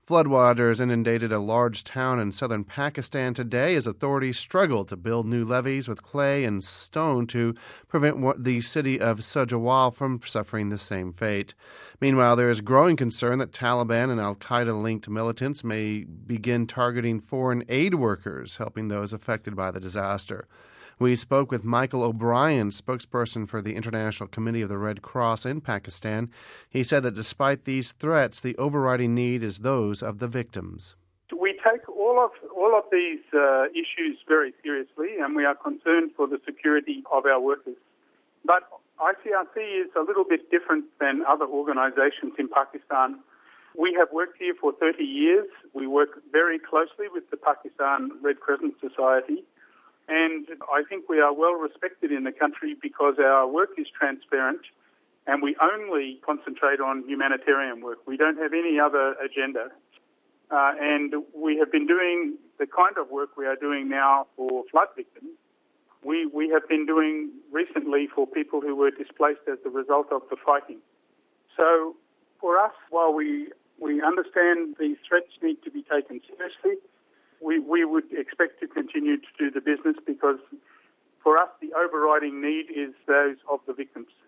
Floodwaters inundated a large town in southern Pakistan today as authorities struggled to build new levees with clay and stone to prevent the city of Sajawal from suffering the same fate. Meanwhile, there is growing concern that Taliban and al-Qaeda-linked militants may begin targeting foreign aid workers, helping those affected by the disaster. We spoke with Michael O'Brien, spokesperson for the International Committee of the Red Cross in Pakistan. He said that despite these threats, the overriding need is those of the victims. We take all of these issues very seriously, and we are concerned for the security of our workers. But ICRC is a little bit different than other organisations in Pakistan. We have worked here for 30 years. We work very closely with the Pakistan Red Crescent Society. And I think we are well respected in the country because our work is transparent and we only concentrate on humanitarian work. We don't have any other agenda. And we have been doing the kind of work we are doing now for flood victims. We have been doing recently for people who were displaced as a result of the fighting. So for us, while we understand these threats need to be taken seriously, we would expect to continue to do the business because for us the overriding need is those of the victims.